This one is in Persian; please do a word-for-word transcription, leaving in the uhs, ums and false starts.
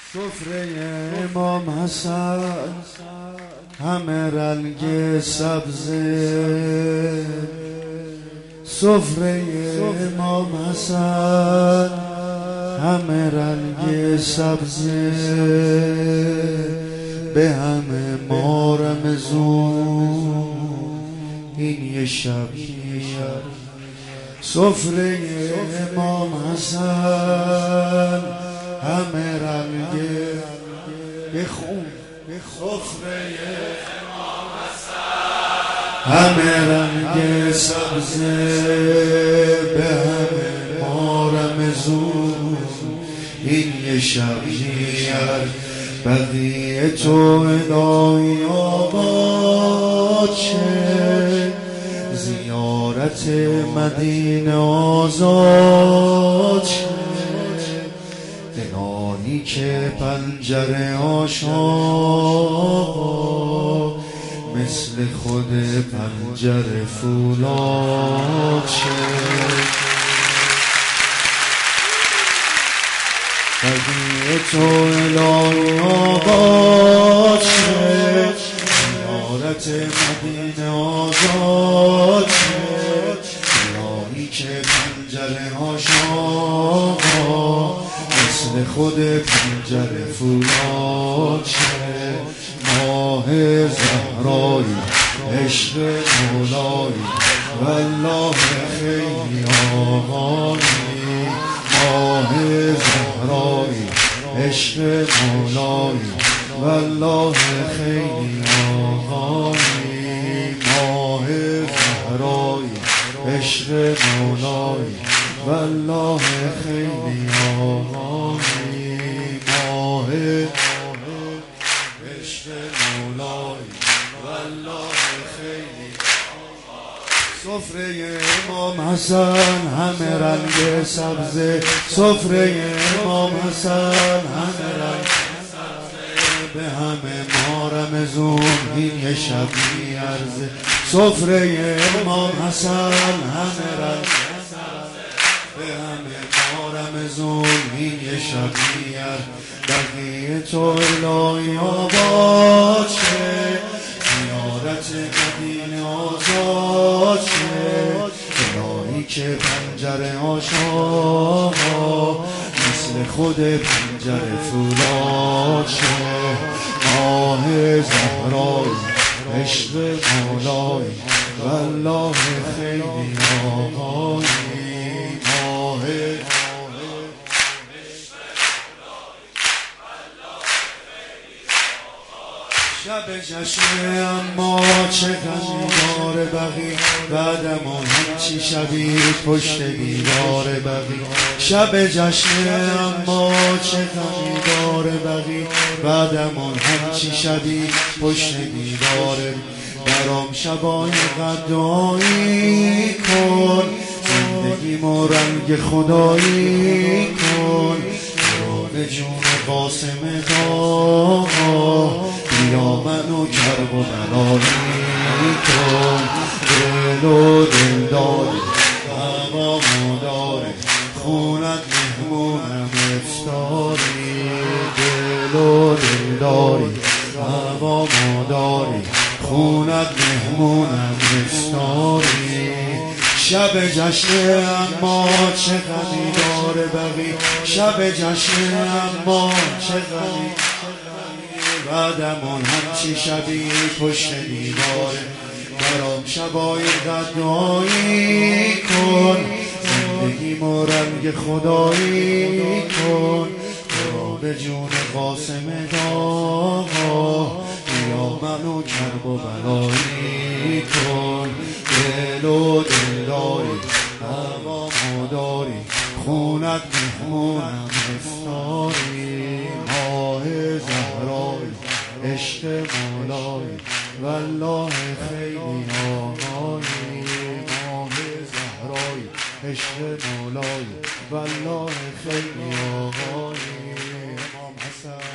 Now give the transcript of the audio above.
سفره امام حسن همه رنگ سبزه، سفره امام حسن همه رنگ سبزه، به همه ما رمزون این یه شب میاد. سفره امام حسن همه رنگ بخون، سفره امام حسن همه رنگ سبزه، به همه ما رمزون این یه شب میاد. بقیه تو الهی آباد شه، زیارت مدینه آزاد شه، الهی که پنجره آشاق مثل خود پنجره فولاد شه. بقیه تو الهی آباد شه، زیارت مدینه آزاد شه، الهی که پنجره آشاق مثل خود پنجره فولاد شه. ماه زهرایی عشق مولایی والله خیلی آقایی، ماه زهرایی عشق مولایی والله خیلی آقایی، ماه زهرایی عشق مولایی والله خیلی آقایی، ماه عشق مولایی والله خیلی. سفره امام حسن همه رنگ سبزه، سفره امام حسن همه رنگ سبزه، به همه ما رمزون این یه شب میارزه. سفره امام حسن همه رنگ سبزه، به همه ما رمزون این یه شب میارزه. بقیه تو الهی آباد شه، زیارت مدینه آزاد شه، الهی که پنجره آشاق مثل خود پنجره فولاد شه. ماه زهرایی عشق مولایی والله خیلی آقایی، ماه شب جشنه اما چه غمی داره بقی، بعدمون همچی شبی پشت دیوار بقی. شب جشنه اما چه غمی داره بقی، بعدمون همچی شبی پشت دیوار. برام شبای غدایی کن، زندگیمو رنگ خدایی کن، به جون قاسم داغا بیا منو کرب و بلایی کن. دل و دل داری هوامو داری، خونت مهمونم افطاری، دل و دل داری هوامو داری، خونت مهمونم افطاری. شب جشنه اما چه غمی داره بقی، شب جشنه اما چه غمی، بعدمون همچی شبی پشت دیواره. برام شبای غدایی کن، زندگیمو رنگ خدایی کن، برا به جون قاسم داغا بیا منو کرب و بلایی کن. دل و دل داری هوامو داری، خونت مهمونم افطاری، ماه زهرایی عشق مولایی والله خیلی آقایی، ماه زهرایی عشق مولایی والله خیلی آقایی. امام حسن